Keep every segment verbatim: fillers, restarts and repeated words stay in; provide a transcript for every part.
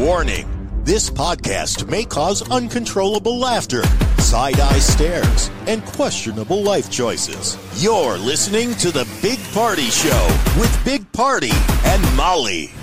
Warning, this podcast may cause uncontrollable laughter, side-eye stares, and questionable life choices. You're listening to The Big Party Show with Big Party and Molly.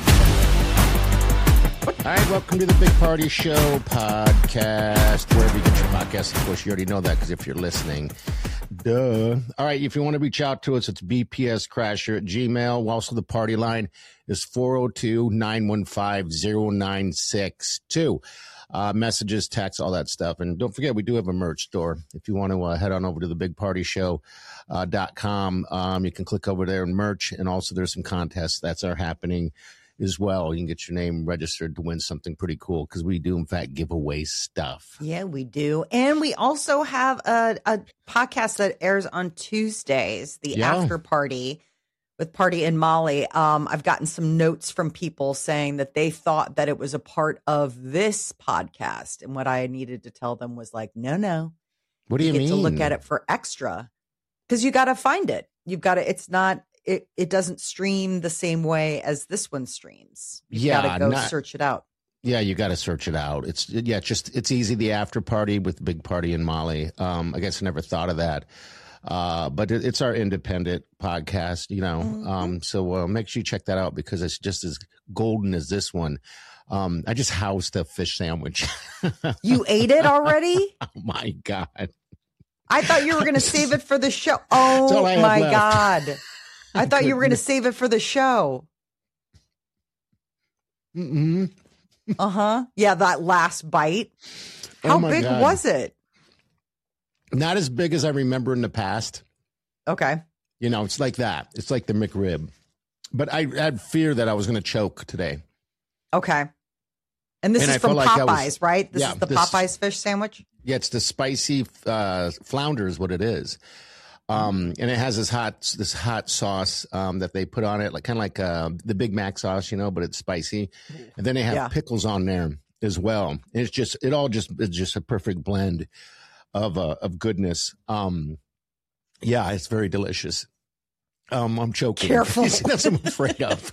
All right, welcome to The Big Party Show podcast, wherever you get your podcast. Of course, you already know that because if you're listening, duh. All right, if you want to reach out to us, it's B P S Crasher at Gmail. Also, the party line is four oh two, nine one five, oh nine six two. Uh, messages, texts, all that stuff. And don't forget, we do have a merch store. If you want to uh, head on over to the big party show dot com, um, you can click over there and merch. And also, there's some contests that are happening as well. You can get your name registered to win something pretty cool because we do, in fact, give away stuff. Yeah, we do. And we also have a, a podcast that airs on Tuesdays, the Yeah. After Party with Party and Molly. Um, I've gotten some notes from people saying that they thought that it was a part of this podcast. And what I needed to tell them was like, no, no. What do you, you mean? get to look at it for extra because you got to find it. You've got to, it's not, It it doesn't stream the same way as this one streams. You Yeah, gotta go not- search it out. Yeah, you got to search it out. It's yeah, it's just it's easy. The After Party with Big Party and Molly. Um, I guess I never thought of that, uh, but it, it's our independent podcast, you know. Mm-hmm. Um, so uh, make sure you check that out because it's just as golden as this one. Um, I just housed a fish sandwich. You ate it already? Oh my god! I thought you were going to save it for the show. all Oh I have my left. God. I thought you were going to save it for the show. Mm-hmm. Uh-huh. Yeah, that last bite. Oh How my big God. was it? Not as big as I remember in the past. Okay. You know, it's like that. It's like the McRib. But I had fear that I was going to choke today. Okay. And this And is I from felt like I Popeyes, was- right? This yeah, is the this- Popeyes fish sandwich? Yeah, it's the spicy uh, flounder is what it is. Um, and it has this hot this hot sauce um, that they put on it, like kind of like uh, the Big Mac sauce, you know, but it's spicy. And then they have Yeah. pickles on there as well. And it's just it all just it's just a perfect blend of uh, of goodness. Um, yeah, it's very delicious. Um, I'm choking. Careful. That's what I'm afraid of.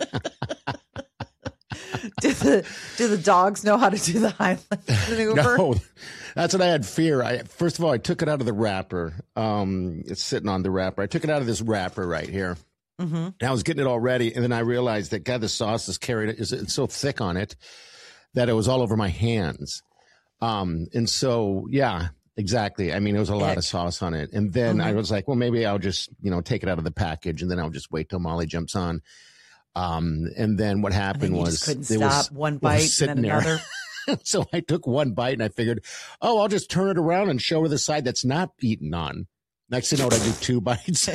Do the do the dogs know how to do the Highland maneuver? No, that's what I had fear. I first of all, I took it out of the wrapper. Um, it's sitting on the wrapper. I took it out of this wrapper right here. Mm-hmm. And I was getting it all ready, and then I realized that God, the sauce is carried. Is it's so thick on it that it was all over my hands. Um, and so yeah, exactly. I mean, there was a lot Ick. of sauce on it, and then I Mhm. was like, well, maybe I'll just you know take it out of the package, and then I'll just wait till Molly jumps on. Um, and then what And happened then you was just couldn't there was- stop. One it was bite and sitting then there. another. So I took one bite and I figured, oh, I'll just turn it around and show her the side that's not eaten on. Next thing you know, I do two bites.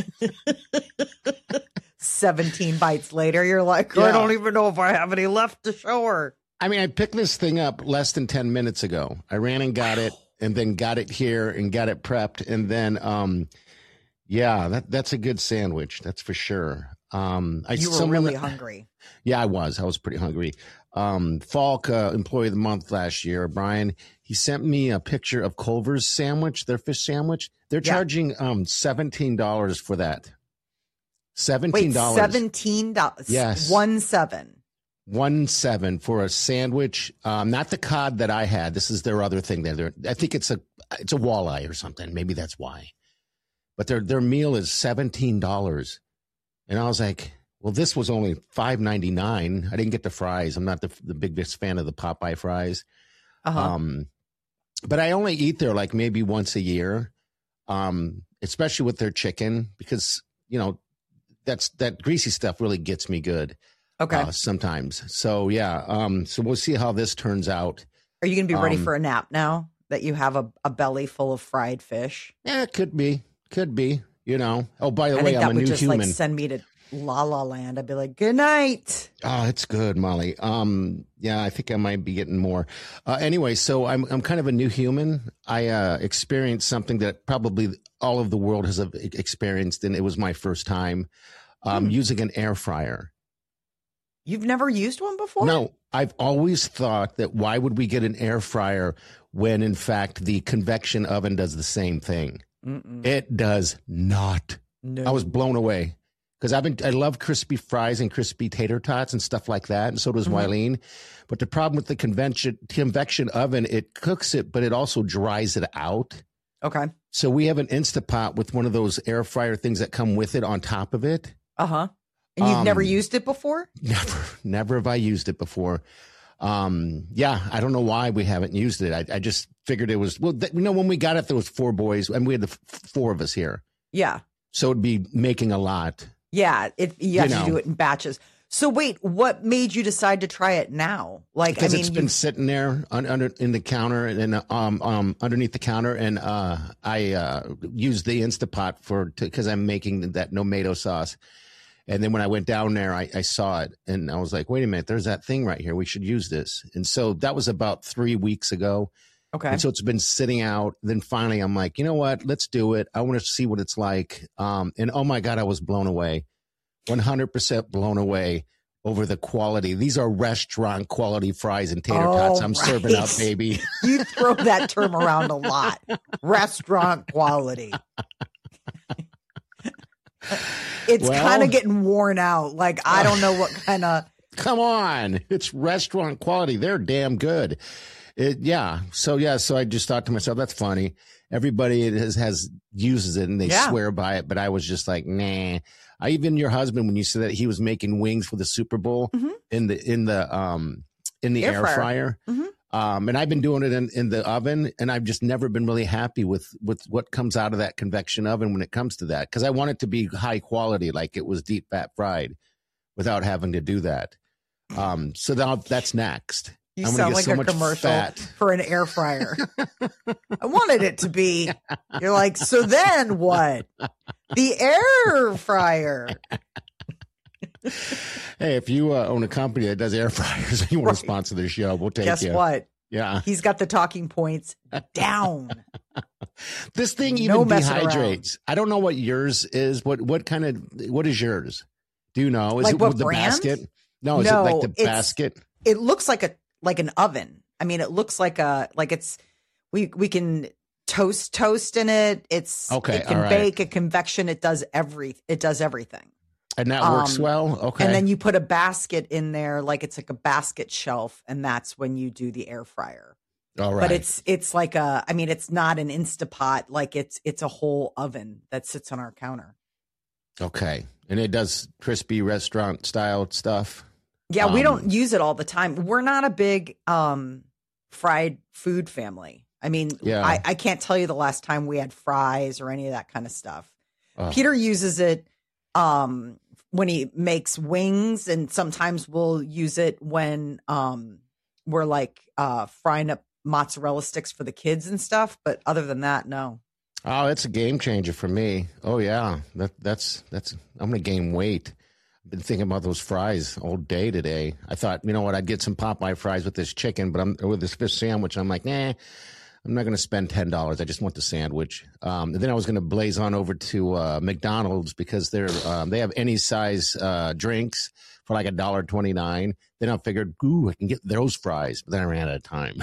seventeen bites later, you're like, Yeah. I don't even know if I have any left to show her. I mean, I picked this thing up less than ten minutes ago. I ran and got it and then got it here and got it prepped. And then, um, yeah, that, that's a good sandwich. That's for sure. Um, I, You were someone- really hungry. Yeah, I was. I was pretty hungry. Um, Falk, uh, Employee of the Month last year, Brian, he sent me a picture of Culver's sandwich, their fish sandwich. They're Yeah. charging um seventeen dollars for that. seventeen Wait, dollars. seventeen dollars. Yes. One seven. One seven for a sandwich. Um, not the cod that I had. This is their other thing. There, They're- I think it's a it's a walleye or something. Maybe that's why. But their their meal is seventeen dollars, and I was like, well, this was only five ninety nine. I didn't get the fries. I'm not the the biggest fan of the Popeye fries. Uh-huh. Um, but I only eat there like maybe once a year, um, especially with their chicken because you know that's that greasy stuff really gets me good. okay. Uh, sometimes. So yeah. Um, so we'll see how this turns out. Are you going to be ready um, for a nap now that you have a, a belly full of fried fish? Yeah, it could be, could be. You know. Oh, by the I way, think I'm that a would new just human. like send me to La La Land. I'd be like, good night. Oh, it's good, Molly. Um, yeah, I think I might be getting more. Uh, anyway, so I'm I'm kind of a new human. I uh, experienced something that probably all of the world has uh, experienced, and it was my first time um, Hmm. using an air fryer. You've never used one before? No, I've always thought that why would we get an air fryer when, in fact, the convection oven does the same thing? Mm-mm. It does not. No. I was blown away because I've been I love crispy fries and crispy tater tots and stuff like that, and so does Mhm. Wileen. But the problem with the convention convection oven, it cooks it, but it also dries it out. Okay. So we have an Instapot with one of those air fryer things that come with it on top of it. Uh huh. And you've never Um, used it before? Never, never have I used it before. Um, yeah, I don't know why we haven't used it. I, I just figured it was, well, th- you know, when we got it, there was four boys and we had the f- four of us here. Yeah. So it'd be making a lot. Yeah. It, you have You to know. do it in batches. So wait, what made you decide to try it now? Like, I Because mean, it's been you- sitting there un, under in the counter and then um um underneath the counter, and uh I uh used the Instapot for because I'm making that tomato sauce, and then when I went down there, I, I saw it and I was like, wait a minute, there's that thing right here. We should use this. And so that was about three weeks ago. okay. And so it's been sitting out. Then finally, I'm like, you know what? Let's do it. I want to see what it's like. Um, and oh my God, I was blown away, one hundred percent blown away over the quality. These are restaurant quality fries and tater Oh, tots I'm serving right. up, baby. You throw that term around a lot. Restaurant quality. It's Well- kind of getting worn out. Like, I don't know what kind of. Come on. It's restaurant quality. They're damn good. It, yeah. So, yeah. So I just thought to myself, that's funny. Everybody has, has uses it and they Yeah. swear by it. But I was just like, nah. I even your husband, when you said that he was making wings for the Super Bowl Mhm. in the, in the, um, in the Air air, fryer. fryer. Mhm. Um, and I've been doing it in, in the oven, and I've just never been really happy with, with what comes out of that convection oven when it comes to that. Cause I want it to be high quality, like it was deep fat fried without having to do that. Um, so now that's next. You I'm gonna sound get like so a much commercial fat. for an air fryer. I wanted it to be. You're like, so then what? The air fryer. Hey, if you uh, own a company that does air fryers and you want Right. to sponsor this show, we'll take Guess you. what? Yeah. He's got the talking points down. This thing No even messing around. dehydrates. I don't know what yours is. What what kind of what is yours? Do you know? Is Like it what with the brand? basket? No, is No, it like the it's- basket? It looks like a like an oven. I mean, it looks like a like it's we we can toast toast in it. It's Okay, It can all right. bake, a convection. It does every. It does everything. And that works um, well? Okay. And then you put a basket in there, like it's like a basket shelf, and that's when you do the air fryer. All right. But it's it's like a. I mean, it's not an Instapot. Like it's it's a whole oven that sits on our counter. Okay. And it does crispy restaurant style stuff? Yeah, we Um, don't use it all the time. We're not a big um, fried food family. I mean, Yeah. I, I can't tell you the last time we had fries or any of that kind of stuff. Oh. Peter uses it um, when he makes wings, and sometimes we'll use it when um, we're like uh, frying up mozzarella sticks for the kids and stuff. But other than that, no. Oh, it's a game changer for me. Oh yeah, that that's that's. I'm gonna gain weight. I've been thinking about those fries all day today. I thought, you know what, I'd get some Popeye fries with this chicken, but I'm with this fish sandwich. I'm like, nah, I'm not gonna spend ten dollars. I just want the sandwich. Um, and then I was gonna blaze on over to uh, McDonald's because they're um, they have any size uh, drinks for like a dollar twenty nine. Then I figured, ooh, I can get those fries, but then I ran out of time.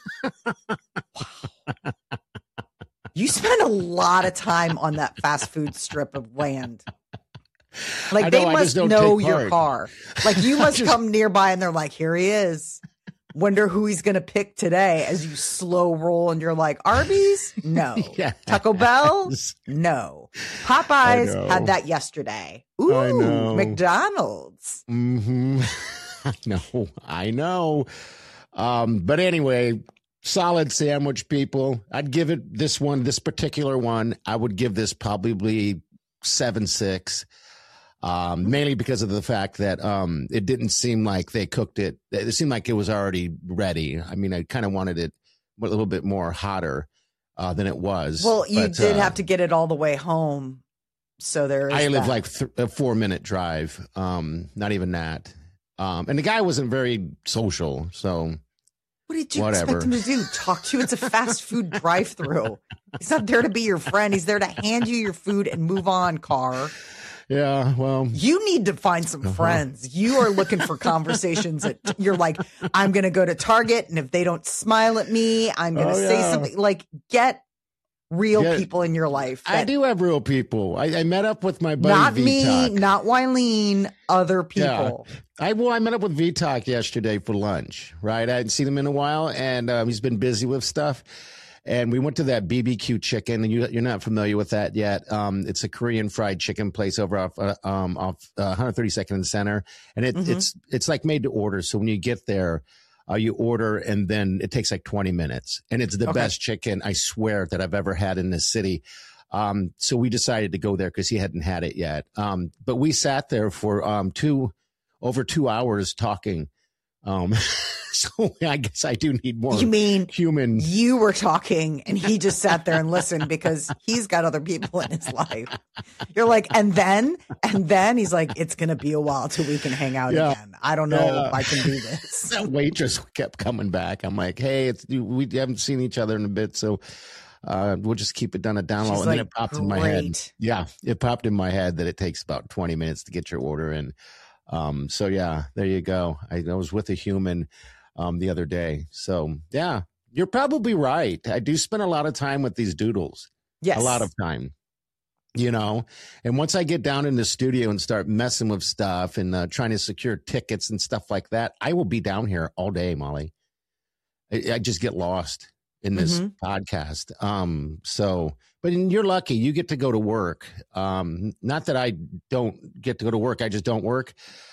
You spend a lot of time on that fast food strip of land. I Like know, they I must just don't know take your part. car. Like you must just- come nearby and they're like, here he is. Wonder who he's going to pick today as you slow roll and you're like, Arby's? No. Yes. Taco Bell? No. Popeyes know. had that yesterday. Ooh, I know. McDonald's. Mm-hmm. I know. I know. Um, but anyway, solid sandwich, people. I'd give it this one, this particular one, I would give this probably seven, six. Um, mainly because of the fact that um, it didn't seem like they cooked it. It seemed like it was already ready. I mean, I kind of wanted it a little bit more hotter uh, than it was. Well, you But, did uh, have to get it all the way home. So there is I live that. like th- a four minute drive. Um, not even that. Um, and the guy wasn't very social. So What did you whatever. expect him to do? Talk to you? It's a fast food drive through. He's not there to be your friend. He's there to hand you your food and move on, Car. yeah, well, You need to find some Uh-huh. friends. You are looking for conversations that you're like, I'm going to go to Target, and if they don't smile at me, I'm going to Oh, say yeah. something. Like, get real Yeah. people in your life. I that- do have real people. I, I met up with my buddy Not V-Talk. me, not Wileen, other people. Yeah. I well, I met up with V-Talk yesterday for lunch, right? I hadn't seen him in a while, and um, he's been busy with stuff. And we went to that B B Q chicken, and you, you're not familiar with that yet. Um, it's a Korean fried chicken place over off uh, um, off uh, one thirty-second and Center, and it, Mhm. it's it's like made to order. So when you get there, uh, you order, and then it takes like twenty minutes, and it's the Okay. best chicken, I swear, that I've ever had in this city. Um, so we decided to go there because he hadn't had it yet. Um, but we sat there for um, two over two hours talking. Um, so I guess I do need more You mean human. you were talking and he just sat there and listened because he's got other people in his life. You're like, and then, and then he's like, it's going to be a while till we can hang out Yeah. again. I don't know Yeah. if I can do this. That waitress kept coming back. I'm like, hey, it's we haven't seen each other in a bit, so uh, we'll just keep it done a down low. She's And then like, it popped in my head. "Great." Yeah, it popped in my head that it takes about twenty minutes to get your order in. Um, so yeah, there you go. I, I was with a human um, the other day. So yeah, you're probably right. I do spend a lot of time with these doodles. Yes. A lot of time. You know, and once I get down in the studio and start messing with stuff and uh, trying to secure tickets and stuff like that, I will be down here all day, Molly. I, I just get lost in this Mhm. podcast. Um, so, but you're lucky you get to go to work. Um, not that I don't get to go to work. I just don't work.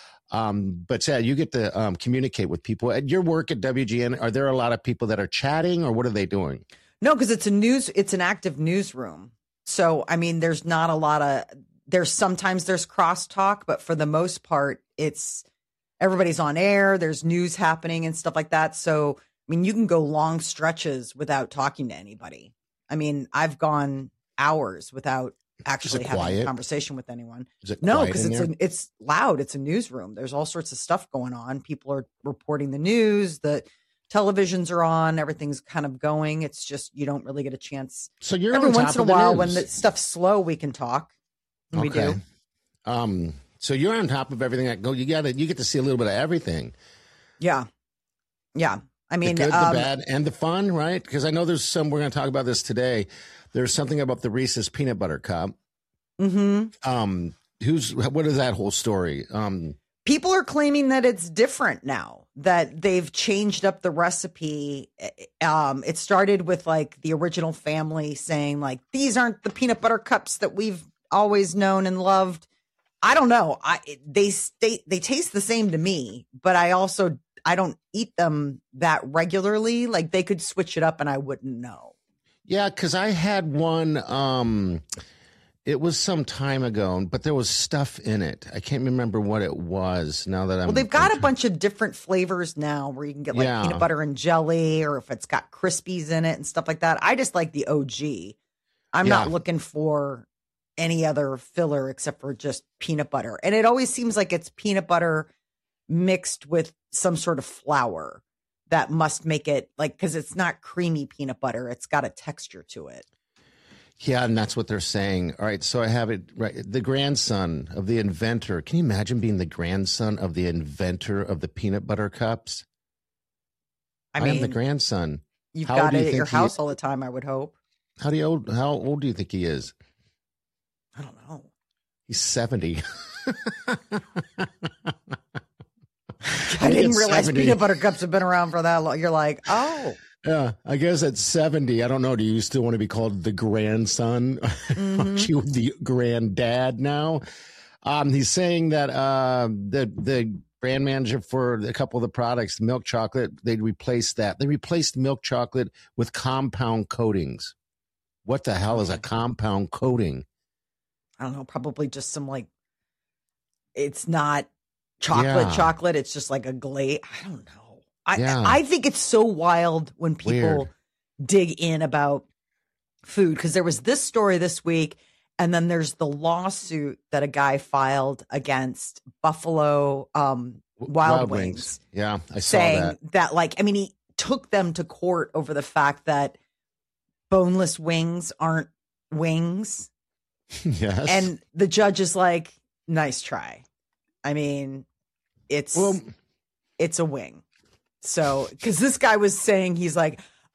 Um, but yeah, you get to um, communicate with people at your work at W G N. Are there a lot of people that are chatting, or what are they doing? No, because it's a news, it's an active newsroom. So, I mean, there's not a lot of, there's sometimes there's crosstalk, but for the most part, it's everybody's on air. There's news happening and stuff like that. So, I mean, you can go long stretches without talking to anybody. I mean, I've gone hours without actually having quiet? a conversation with anyone. Is it No, quiet because in it's there? a, it's loud. It's a newsroom. There's all sorts of stuff going on. People are reporting the news. The televisions are on. Everything's kind of going. It's just you don't really get a chance. So you're Every on top once in a of the while, news. when the stuff's slow, we can talk. And We do. Um, so you're on top of everything that go. You got to you get to see a little bit of everything. Yeah, yeah. I mean, the good, um, the bad, and the fun, right? Because I know there's some. We're going to talk about this today. There's something about the Reese's peanut butter cup. mhm. Um, who's what is that whole story? Um, People are claiming that it's different now, that they've changed up the recipe. Um, it started with like the original family saying like, these aren't the peanut butter cups that we've always known and loved. I don't know. I, they state, they taste the same to me, but I also, I don't eat them that regularly. Like they could switch it up and I wouldn't know. yeah, because I had one. Um, it was some time ago, but there was stuff in it. I can't remember what it was. Now that I'm Well, they've got a bunch of different flavors now where you can get like Yeah. peanut butter and jelly, or if it's got Crispies in it and stuff like that. I just like the O G. I'm Yeah. not looking for any other filler except for just peanut butter. And it always seems like it's peanut butter mixed with some sort of flour that must make it like, because it's not creamy peanut butter. It's got a texture to it. Yeah, and that's what they're saying. All right, so I have it right. The grandson of the inventor. Can you imagine being the grandson of the inventor of the peanut butter cups? I I mean, am the grandson. you've how got do you it at your think he- house all the time, I would hope. How do you old? How old do you think he is? I don't know. He's seventy. I didn't realize seventy. peanut butter cups have been around for that long. You're like, oh, Yeah, I guess at seventy. I don't know. Do you still want to be called the grandson? Mhm. Aren't you the granddad now? Um, he's saying that uh, the the brand manager for a couple of the products, milk chocolate, they replaced that. They replaced milk chocolate with compound coatings. What the hell is a compound coating? I don't know, probably just some like, it's not chocolate Yeah. chocolate. It's just like a glaze. I don't know. I, Yeah. I think it's so wild when people Weird. dig in about food, because there was this story this week, and then there's the lawsuit that a guy filed against Buffalo um, Wild, Wings, Yeah, I saw saying that. that. like, I mean, he took them to court over the fact that boneless wings aren't wings. Yes. And the judge is like, nice try. I mean, it's well, it's a wing. So, because this guy was saying, he's like,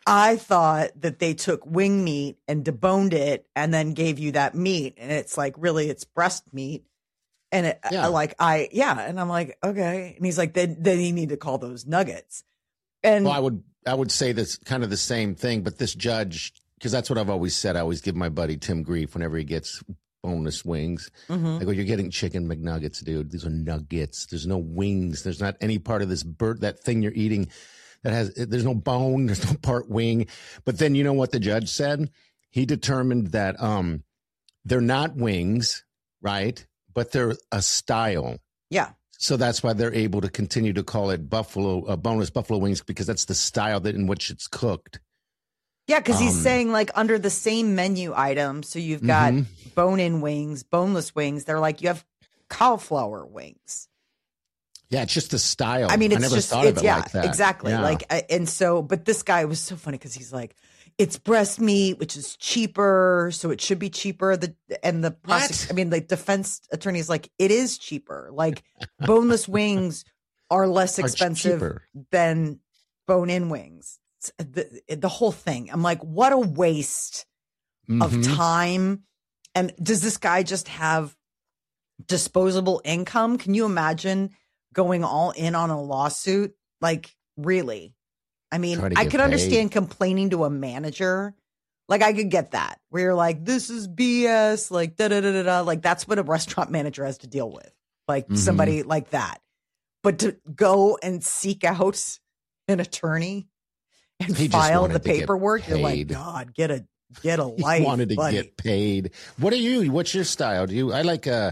I thought that they took wing meat and deboned it and then gave you that meat. And it's like, really, it's breast meat. And it, Yeah. like, I, yeah. And I'm like, okay. And he's like, then, then you need to call those nuggets. And Well, I would I would say this kind of the same thing, but this judge, because that's what I've always said. I always give my buddy Tim grief whenever he gets boneless wings. Mhm. I go, you're getting chicken McNuggets, dude. These are nuggets. There's no wings. There's not any part of this bird, that thing you're eating that has, there's no bone. There's no part wing. But then you know what the judge said? He determined that um, they're not wings, right? But they're a style. yeah. So that's why they're able to continue to call it buffalo, uh, boneless buffalo wings, because that's the style that in which it's cooked. Yeah, because he's Um, saying like under the same menu item. So you've got Mhm. bone-in wings, boneless wings. They're like, you have cauliflower wings. Yeah, it's just the style. I mean, it's never just, thought of it's, it yeah, like that. exactly. Yeah. Like, I- and so, but this guy was so funny because he's like, it's breast meat, which is cheaper. So it should be cheaper. The, and the, prosec- What? I mean, the defense attorney is like, it is cheaper. Like boneless wings are less Are expensive cheaper. than bone-in wings. It's The, the whole thing. I'm like, what a waste of Mhm. time. And does this guy just have disposable income? Can you imagine going all in on a lawsuit? Like, really? I mean, Try to I get could paid. understand complaining to a manager. Like, I could get that, where you're like, this is B S, like, da da da da da. Like, that's what a restaurant manager has to deal with, like Mhm. somebody like that. But to go and seek out an attorney and He just file wanted the to get paperwork, you're like, paid. God, get a get a He life. wanted to buddy. get paid. What are you? What's your style? Do you? I like uh,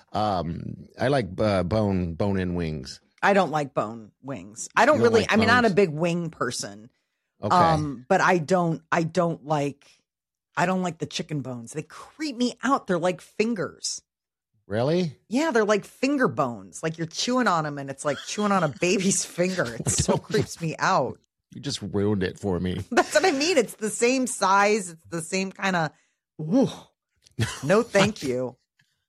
um, I like uh, bone bone in wings. I don't like bone wings. I don't You don't really. like I mean, not a bones? big wing person. Okay. Um, but I don't. I don't like. I don't like the chicken bones. They creep me out. They're like fingers. Really? Yeah, they're like finger bones. Like you're chewing on them, and it's like chewing on a baby's finger. It so creeps me out. You just ruined it for me. That's what I mean. It's the same size. It's the same kind of. No, thank you.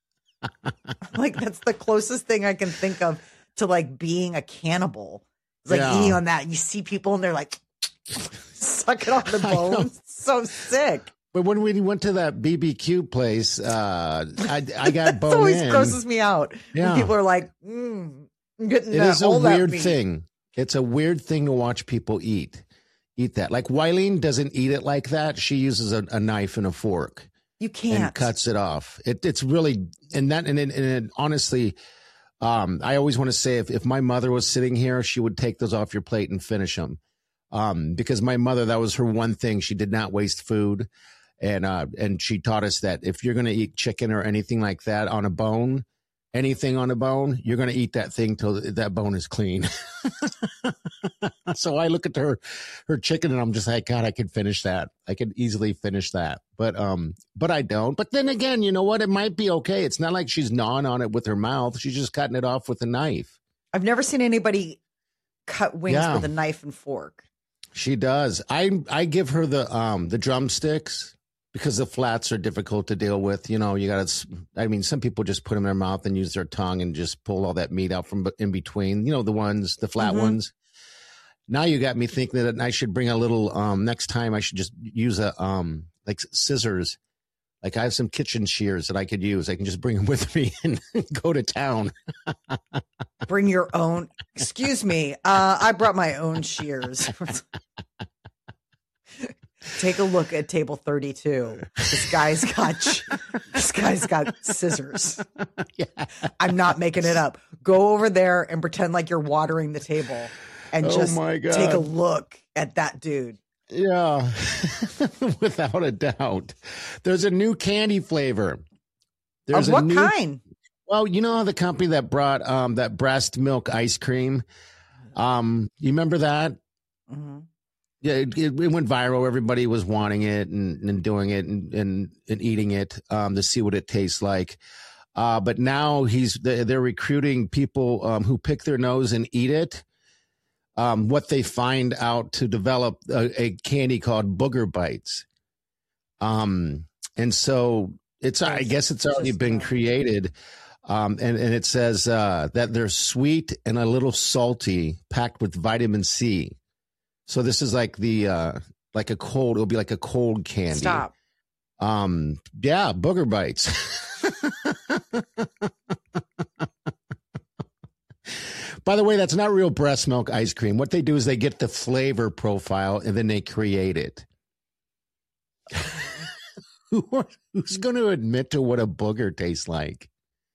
Like that's the closest thing I can think of to like being a cannibal. It's like Yeah. eating on that. You see people and they're like sucking on the I know. bones. So sick. But when we went to that B B Q place, uh, I I got It bone always in. grosses me out. Yeah. When people are like, mm, I'm getting It that, is a all that weird meat. thing. It's a weird thing to watch people eat. Eat that. Like Wileen doesn't eat it like that. She uses a, a knife and a fork You can't. and cuts it off. It, it's really, and that, and it, and it honestly, um, I always want to say if, if my mother was sitting here, she would take those off your plate and finish them. Um, because my mother, that was her one thing. She did not waste food. And, uh, and she taught us that if you're going to eat chicken or anything like that on a bone, anything on a bone, you're going to eat that thing till that bone is clean. So I look at her, her chicken and I'm just like, God, I could finish that. I could easily finish that. But, um, but I don't. But then again, you know what? It might be okay. It's not like she's gnawing on it with her mouth. She's just cutting it off with a knife. I've never seen anybody cut wings Yeah. with a knife and fork. She does. I, I give her the, um, the drumsticks because the flats are difficult to deal with. You know, you got to, I mean, some people just put them in their mouth and use their tongue and just pull all that meat out from in between, you know, the ones, the flat Mhm. ones. Now you got me thinking that I should bring a little, um, next time I should just use a, um, like scissors. Like I have some kitchen shears that I could use. I can just bring them with me and go to town. Bring your own. Excuse me. Uh, I brought my own shears. Take a look at table thirty-two. This guy's got this guy's got scissors. Yeah. I'm not making it up. Go over there and pretend like you're watering the table and Oh just my God. take a look at that dude. Yeah, without a doubt. There's a new candy flavor. There's Of what a new, kind? Well, you know the company that brought um, that breast milk ice cream. Um, you remember that? Mhm. Yeah, it, it, it went viral. Everybody was wanting it and, and doing it and, and, and eating it um, to see what it tastes like. Uh, but now he's they're recruiting people um, who pick their nose and eat it. Um, what they find out to develop a, a candy called Booger Bites. Um, and so it's, I guess it's already been created. Um, and, and it says uh, that they're sweet and a little salty, packed with vitamin C. So this is like the, uh, like a cold. It'll be like a cold candy. Stop. Um, yeah, Booger Bites. By the way, that's not real breast milk ice cream. What they do is they get the flavor profile and then they create it. Who, who's going to admit to what a booger tastes like?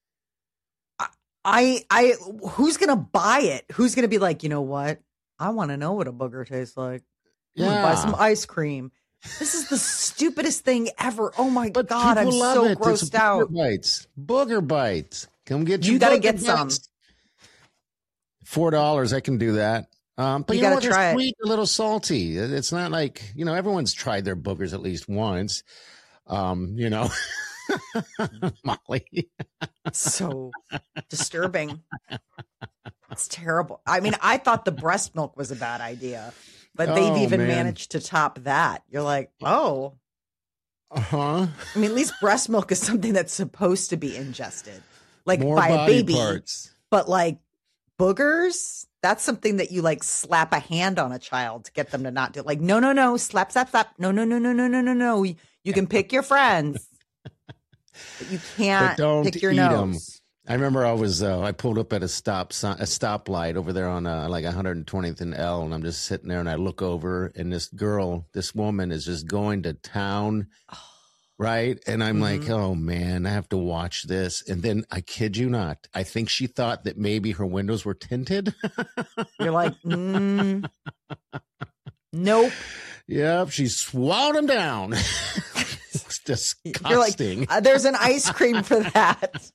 I, I, who's going to buy it? Who's going to be like, you know what? I want to know what a booger tastes like. I'm Yeah. buy some ice cream. This is the stupidest thing ever. Oh my But God, I'm people love so it. It's grossed out. Booger Bites. Booger Bites. Come get your You gotta Booger get some. Bites. Four dollars. I can do that. Um, but You you, know gotta what? They're try it. sweet, a little salty. It's not like, you know, everyone's tried their boogers at least once. Um, you know, Molly. So disturbing. It's terrible. I mean, I thought the breast milk was a bad idea, but Oh, they've even man. managed to top that. You're like, oh, Uh-huh. I mean, at least breast milk is something that's supposed to be ingested, like More by a body baby. parts. But like boogers, that's something that you like slap a hand on a child to get them to not do. Like, no, no, no, slap, slap, slap. No, no, no, no, no, no, no, no. You, you can pick your friends, but you can't But don't pick your eat 'em. nose. I remember I was uh, I pulled up at a stop sign, a stoplight over there on uh, like one hundred twentieth and L, and I'm just sitting there and I look over and this girl, this woman is just going to town, right? And I'm like, Mhm. oh man, I have to watch this. And then I kid you not, I think she thought that maybe her windows were tinted. You're like, mm, nope. Yep, she swallowed them down. It's disgusting. You're like, uh, there's an ice cream for that.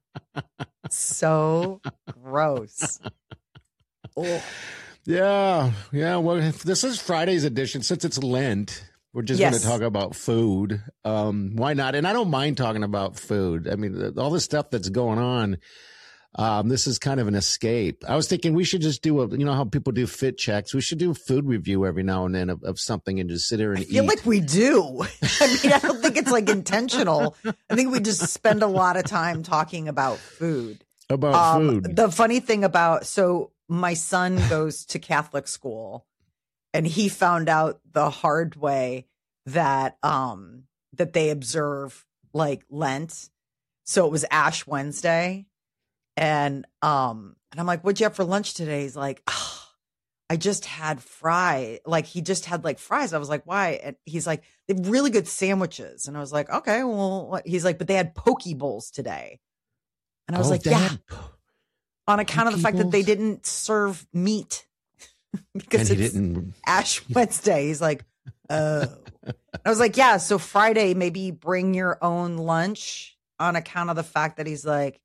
So gross. Oh. Yeah, yeah. Well, this is Friday's edition. Since it's Lent, we're just going Yes. to talk about food. Um, why not? And I don't mind talking about food. I mean, all the stuff that's going on. Um, this is kind of an escape. I was thinking we should just do a, you know, how people do fit checks. We should do a food review every now and then of, of something and just sit here and I feel eat. like we do. I mean, I don't think it's like intentional. I think we just spend a lot of time talking about food. about Um, food. The funny thing about, so my son goes to Catholic school and he found out the hard way that, um, that they observe like Lent. So it was Ash Wednesday. And, um, and I'm like, what'd you have for lunch today? He's like, oh, I just had fry. Like he just had like fries. I was like, why? And he's like, they have really good sandwiches. And I was like, okay, well, what? He's like, but they had poke bowls today. And I was Oh, like, they yeah, had- on account of the Poke fact that they bowls? didn't serve meat because and he it's didn't. Ash Wednesday. He's like, oh. I was like, yeah, so Friday, maybe bring your own lunch on account of the fact that he's like,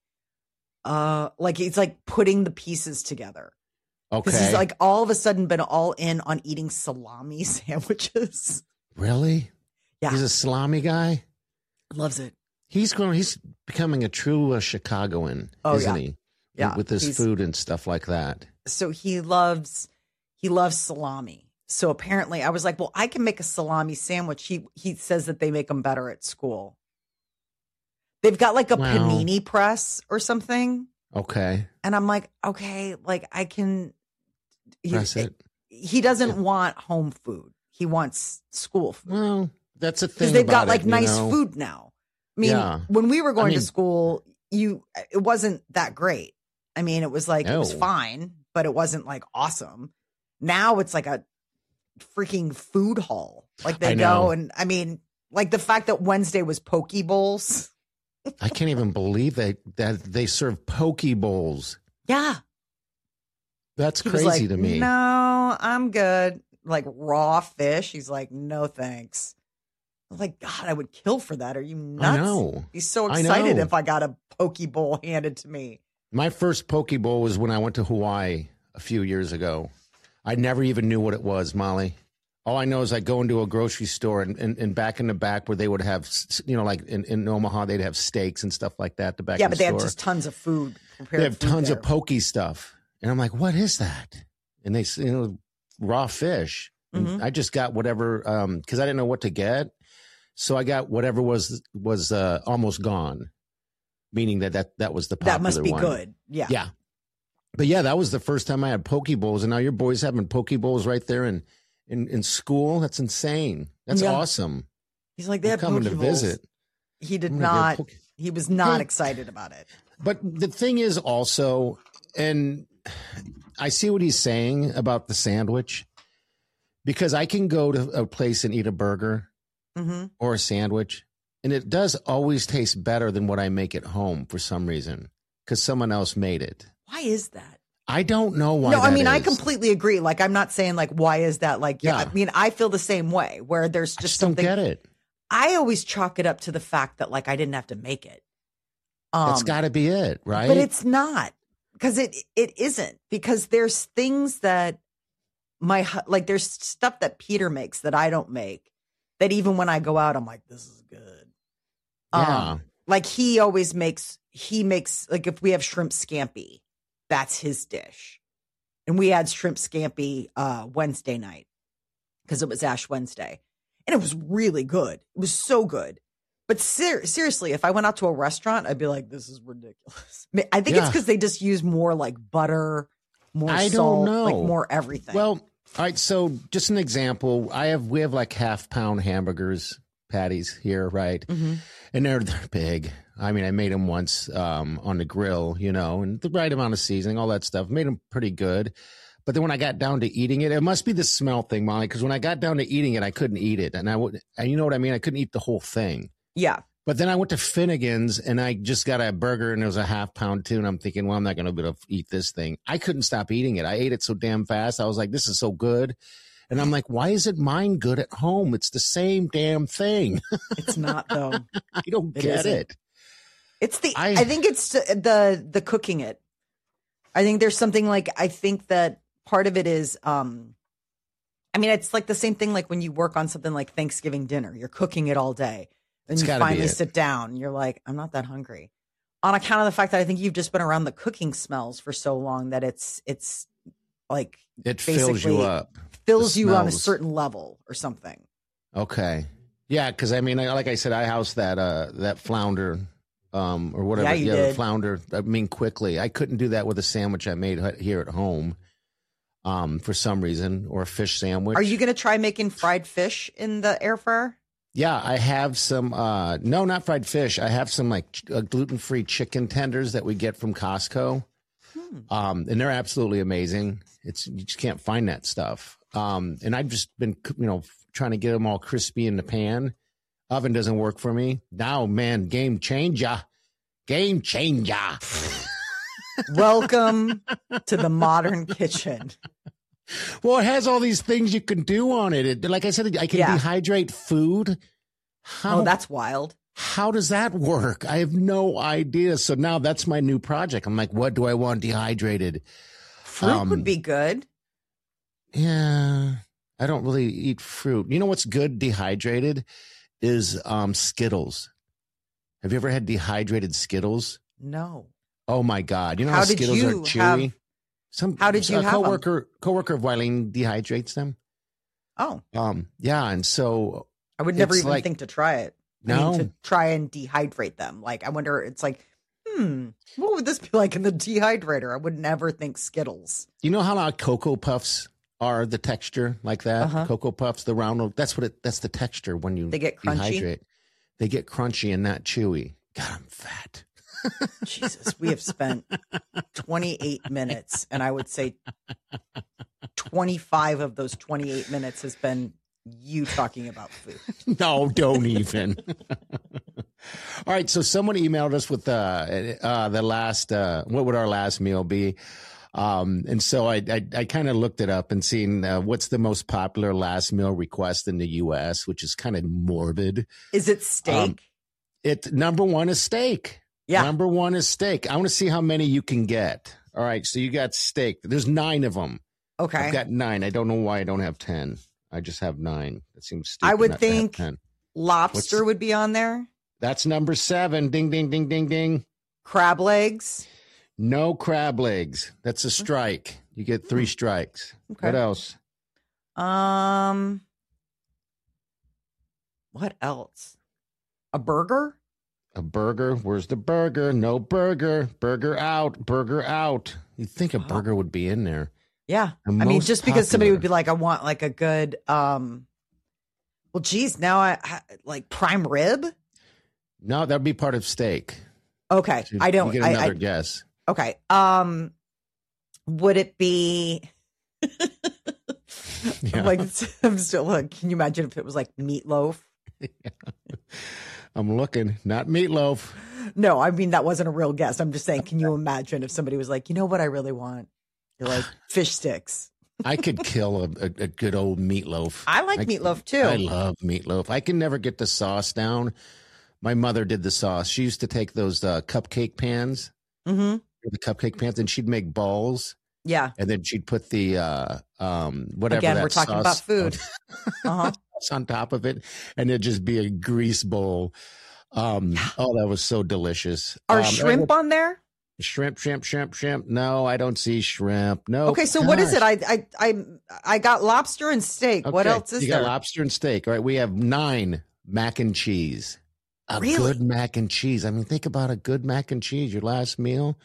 uh, like he's like putting the pieces together. Because Okay. he's like all of a sudden been all in on eating salami sandwiches. Really? Yeah. He's a salami guy? Loves it. He's going. He's becoming a true uh, Chicagoan, Oh, isn't yeah. he? Yeah, with his he's- food and stuff like that. So he loves he loves salami. So apparently I was like, well, I can make a salami sandwich. He he says that they make them better at school. They've got like a Wow. panini press or something. Okay, And I'm like, okay, like I can he, press it. he doesn't want home food. He wants school food. Well, that's a thing. Because they've got about like it, you nice know? food now. I mean, Yeah. when we were going mean- to school, you it wasn't that great. I mean, it was like it was No. fine, but it wasn't like awesome. Now it's like a freaking food hall. Like they I go know. and I mean, like the fact that Wednesday was poke bowls. I can't even believe they that they serve poke bowls. Yeah. That's He was crazy like, to me. No, I'm good. Like raw fish. He's like, no thanks. I was like, God, I would kill for that. Are you nuts? I know. He's so I excited know. if I got a poke bowl handed to me. My first poke bowl was when I went to Hawaii a few years ago. I never even knew what it was, Molly. All I know is I go into a grocery store and, and, and back in the back where they would have, you know, like in, in Omaha, they'd have steaks and stuff like that. The back Yeah, of the but they store. have just tons of food. Prepared They have food tons there. of pokey stuff. And I'm like, what is that? And they, s- you know, raw fish. And Mhm. I just got whatever, um, cause I didn't know what to get. So I got whatever was, was, uh, almost gone. Meaning that, that, that was the popular That must be one. good. Yeah. Yeah. But yeah, that was the first time I had poke bowls. And now your boy's having poke bowls right there in, in, in school. That's insane. That's Yeah. awesome. He's like, they I'm had coming to Pokeballs. visit. He did I'm gonna not. get Poke- He was not Hey. excited about it. But the thing is also, and I see what he's saying about the sandwich, because I can go to a place and eat a burger Mm-hmm. or a sandwich, and it does always taste better than what I make at home for some reason, because someone else made it. Why is that? I don't know why. No, I that mean, I is. completely agree. Like, I'm not saying like, why is that? Like, yeah, Yeah. I mean, I feel the same way where there's I just just don't something. get it. I always chalk it up to the fact that like I didn't have to make it. Um, That's got to be it, right? But it's not, because it it isn't, because there's things that my hu- like there's stuff that Peter makes that I don't make, that even when I go out I'm like, this is good. Yeah. Um, like he always makes he makes like if we have shrimp scampi, that's his dish, and we had shrimp scampi uh, Wednesday night because it was Ash Wednesday, and it was really good. It was so good. But ser- seriously, if I went out to a restaurant, I'd be like, this is ridiculous. I think it's Yeah. because they just use more like butter, more I don't salt, know. like more everything. Well, all right. So just an example, I have we have like half pound hamburgers, patties here, right? Mhm. And they're they're big. I mean, I made them once um, on the grill, you know, and the right amount of seasoning, all that stuff. Made them pretty good. But then when I got down to eating it, it must be the smell thing, Molly. Because when I got down to eating it, I couldn't eat it, and I would, and you know what I mean. I couldn't eat the whole thing. yeah. But then I went to Finnegan's and I just got a burger and it was a half pound too. And I'm thinking, well, I'm not going to be able to eat this thing. I couldn't stop eating it. I ate it so damn fast. I was like, this is so good. And I'm like, why is it mine good at home? It's the same damn thing. It's not though. I don't It get isn't. it. It's the I- I, think it's the the cooking it. I think there's something like I think that part of it is um I mean it's like the same thing like when you work on something like Thanksgiving dinner, you're cooking it all day. And It's you gotta be finally it. sit down, and you're like, I'm not that hungry. On account of the fact that I think you've just been around the cooking smells for so long that it's it's like It fills you basically up. fills The you on a smells. certain level or something. Okay. Yeah, because I mean, I- like I said, I housed that uh that flounder, um, or whatever. Yeah, you the did. flounder. I mean, quickly. I couldn't do that with a sandwich I made h- here at home, um, for some reason, or a fish sandwich. Are you going to try making fried fish in the air fryer? Yeah, I have some. Uh, no, not fried fish. I have some like ch- uh, gluten-free chicken tenders that we get from Costco, Hmm. um, and they're absolutely amazing. It's you just can't find that stuff. Um, and I've just been, you know, trying to get them all crispy in the pan. Oven doesn't work for me now. Man, game changer, game changer. Welcome to the modern kitchen. Well, it has all these things you can do on it. it like I said, I can Yeah. dehydrate food. How, Oh, that's wild. How does that work? I have no idea. So now that's my new project. I'm like, what do I want dehydrated? Fruit Um, would be good. Yeah, I don't really eat fruit. You know what's good dehydrated is um, Skittles. Have you ever had dehydrated Skittles? No. Oh my God! You know How how, did Skittles you are chewy. have- Some how did you a have 'em? coworker coworker of Wileen dehydrates them. Oh, Um, yeah, and so I would never It's even like- think to try it. I no, mean, to try and dehydrate them. Like, I wonder, it's like, hmm, what would this be like in the dehydrator? I would never think Skittles. you know how like Cocoa Puffs are the texture like that. Uh-huh. Cocoa Puffs, the round. That's what it. That's the texture when you They get crunchy? dehydrate. They get crunchy and not chewy. God, I'm fat. Jesus, we have spent twenty-eight minutes, and I would say twenty-five of those twenty-eight minutes has been you talking about food. No, don't even. All right, so someone emailed us with uh, uh, the last. Uh, what would our last meal be? Um, and so I I, I kind of looked it up and seen uh, what's the most popular last meal request in the U S, which is kind of morbid. Is it steak? Um, It number one is steak. Yeah. Number one is steak. I want to see how many you can get. All right, so you got steak. There's nine of them. Okay. I've got nine. I don't know why I don't have ten. I just have nine. That seems stupid. I would not to have think ten. Lobster What's- would be on there. That's number seven. Ding, ding, ding, ding, ding. Crab legs. No crab legs. That's a strike. You get three strikes. Okay. What else? Um, what else? A burger? A burger. Where's the burger? No burger. Burger out. Burger out. You'd think a Wow. burger would be in there. Yeah. The I mean, most just because somebody popular. would be like, I want like a good, um, well, geez, now I I- like prime rib. No, that'd be part of steak. Okay. So I don't, You get I, another I, guess. okay. Um, would it be Yeah. I'm like, I'm still like, can you imagine if it was like meatloaf? I'm looking, not meatloaf. No, I mean, that wasn't a real guess. I'm just saying, can you imagine if somebody was like, you know what I really want? You're like, fish sticks. I could kill a, a, a good old meatloaf. I like meatloaf too. I love meatloaf. I can never get the sauce down. My mother did the sauce. She used to take those uh, cupcake pans, Mm-hmm. the cupcake pans, and she'd make balls. Yeah. And then she'd put the uh, um, whatever. Again, that we're talking about sauce food. Uh-huh. on top of it, and it'd just be a grease bowl. Um, oh, that was so delicious. Are um, shrimp on there? Shrimp, shrimp, shrimp, shrimp. No, I don't see shrimp. No. Okay, so what is it? Gosh. I I I I got lobster and steak. What Okay, else is you there? got lobster and steak. All right, we have nine mac and cheese. A Really? good mac and cheese. I mean, think about a good mac and cheese. Your last meal.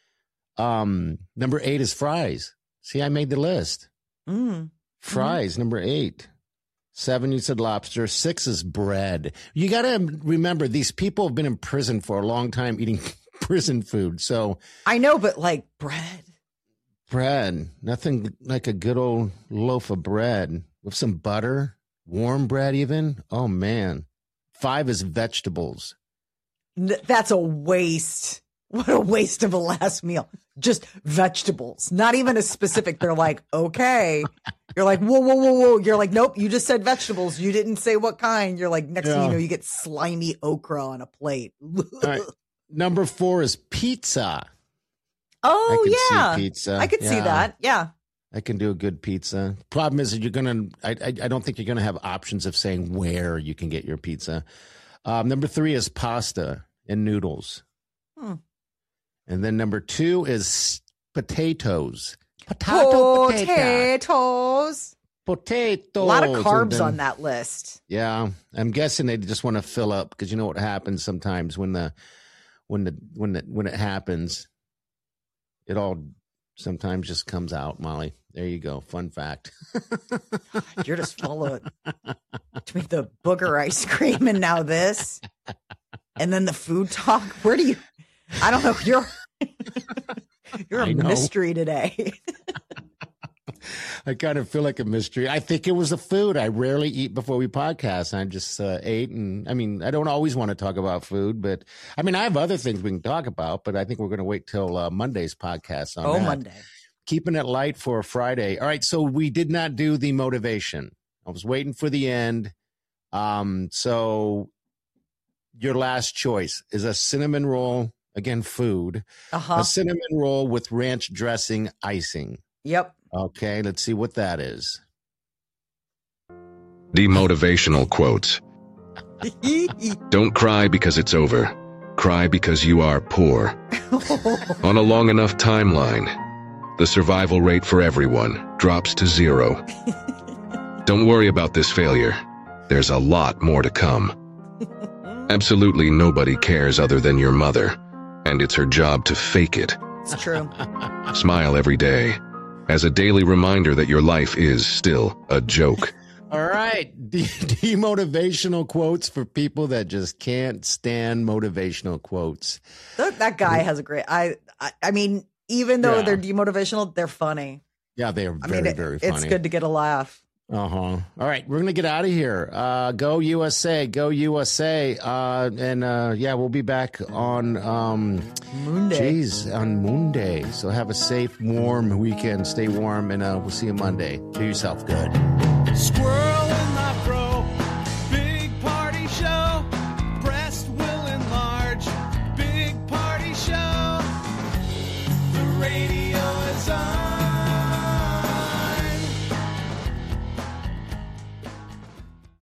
Um, number eight is fries. See, I made the list. Mm. Fries, number eight. Seven, you said lobster. Six is bread. You got to remember, these people have been in prison for a long time eating prison food. So I know, but like bread. bread, nothing like a good old loaf of bread with some butter, warm bread even. Oh, man. Five is vegetables. N- That's a waste. What a waste of a last meal. Just vegetables. Not even a specific. They're like, okay. You're like, whoa, whoa, whoa, whoa. You're like, nope, you just said vegetables. You didn't say what kind. You're like, next thing Yeah. you know, you get slimy okra on a plate. All right. Number four is pizza. Oh, I can yeah. see pizza. I could see Yeah. that. Yeah. I can do a good pizza. Problem is that you're gonna. I, I I don't think you're gonna have options of saying where you can get your pizza. Um, number three is pasta and noodles, Hmm. and then number two is potatoes. Potato, potato, Potatoes. potatoes. A lot of And carbs then- on that list. Yeah, I'm guessing they just want to fill up because you know what happens sometimes when the when the when the when it happens, it all sometimes just comes out. Molly, there you go. Fun fact. You're just full of between the booger ice cream and now this, and then the food talk. Where do you? I don't know. You're you're I a know. mystery today. I kind of feel like a mystery. I think it was the food. I rarely eat before we podcast. I just uh, ate, and I mean, I don't always want to talk about food, but I mean, I have other things we can talk about. But I think we're going to wait till uh, Monday's podcast on Oh, that. Monday. Keeping it light for a Friday. All right, so we did not do the motivation. I was waiting for the end. Um, so your last choice is a cinnamon roll. Again, food. Uh A huh. cinnamon roll with ranch dressing icing. Yep. Okay, let's see what that is. Demotivational quotes. Don't cry because it's over. Cry because you are poor. On a long enough timeline, the survival rate for everyone drops to zero. Don't worry about this failure. There's a lot more to come. Absolutely nobody cares other than your mother, and it's her job to fake it. It's true. Smile every day, as a daily reminder that your life is still a joke. All right, De- demotivational quotes for people that just can't stand motivational quotes. That, that guy has a great. I, I. I mean, even though Yeah. they're demotivational, they're funny. Yeah, they are I very, mean, it- very funny. it's good to get a laugh. Uh huh. All right, we're gonna get out of here. Uh, go U S A, go U S A, uh, and uh, yeah, we'll be back on um, Monday. geez, on Monday. So have a safe, warm weekend. Stay warm, and uh, we'll see you Monday. Do yourself good. Squirrel in my fro, big party show.